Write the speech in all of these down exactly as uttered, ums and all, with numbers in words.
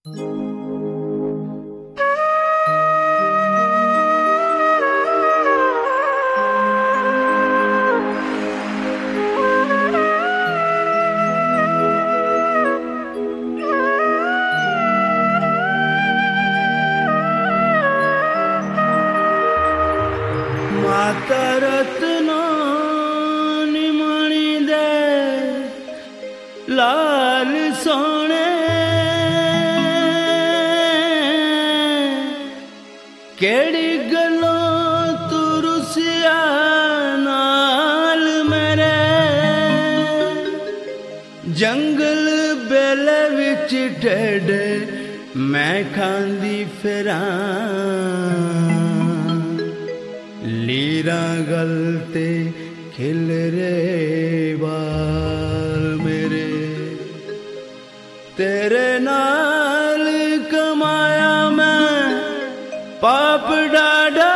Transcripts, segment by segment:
माता रत्नो निमणी दे लाल सोने केड़ी गलों तू रुसिया नाल मेरे जंगल बेले विच टेढ़े मैं खांदी फिरां लीरा गलते खिल रे बाल मेरे तेरे नाल कमाया मैं पाप डाडा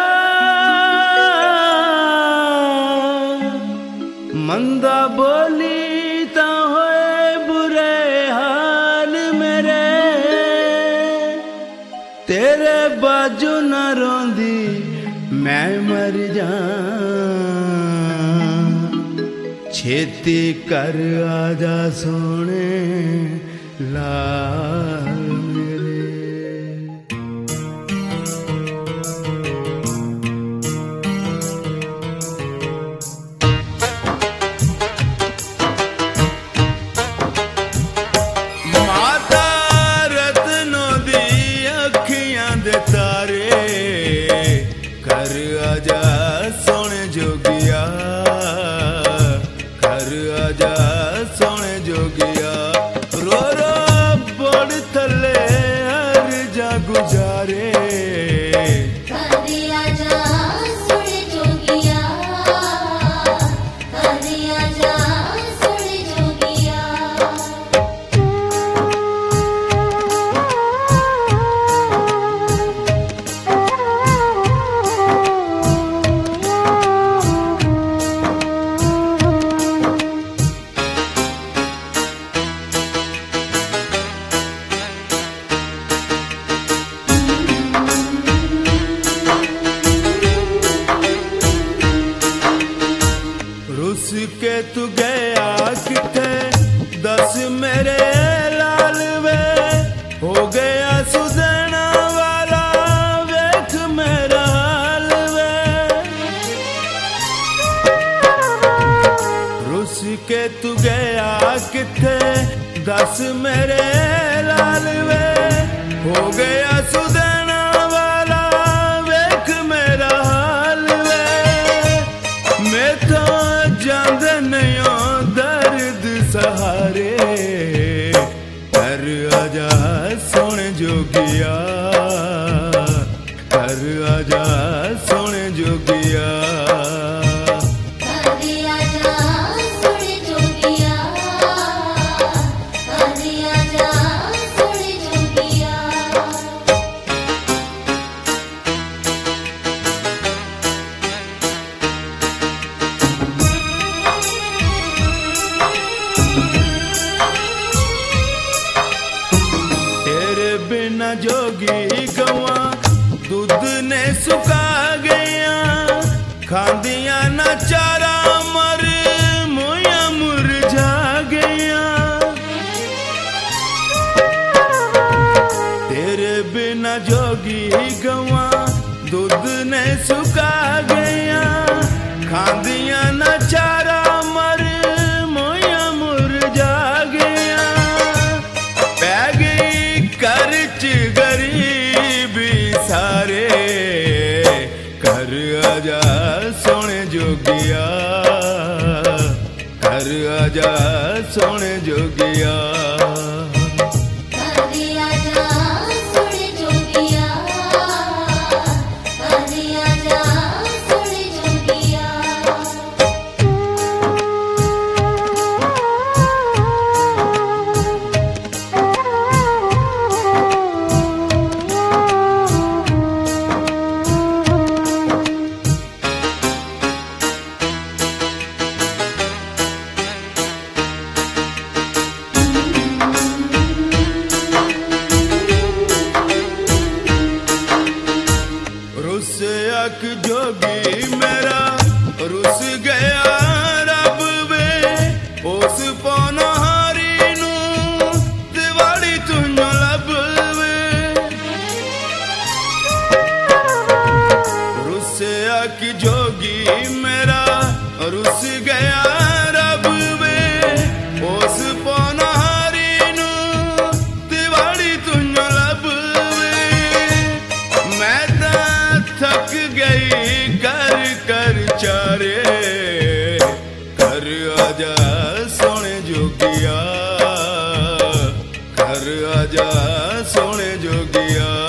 मंदा बोली ता होए बुरे हाल मेरे तेरे बाजू न रोंदी मैं मर जा छेती कर आजा सोने लाल मेरे माता रत्नों दी अखियां दे तारे कर आजा सोने जोगिया कर आजा सोने जोगिया रो रो बड़ थले हर जा गुजारे कर आजा सोने जोगिया कर आजा सोने जोगिया रुस के तू गया किथे दस मेरे लाल वे हो गया सुधना वाला वेख मेरा हाल वे रुस के तू गया किथे दस मेरे लाल वे हो गया सुधना वाला वेख मेरा हाल वे मैं तो जांद नहीं दर्द सहारे कर आजा सोने जोगिया कर आजा सोने जोगिया कर आजा सोने जोगिया कर आजा सोने जोगिया तेरे बिना जोगी गवा दूध ने सुखा गया खांदिया ना चारा मर मोया मुरझा गया तेरे बिना जोगी गवा दूध ने सुखा गया खांदिया ना चारा मर मोया मुरझा गया पै गई करच गरीबी सारे कर आजा सोने जोगिया कर आजा सोने जोगिया कर आजा सोने जोगिया कर आजा सोने जोगिया सोने जोगिया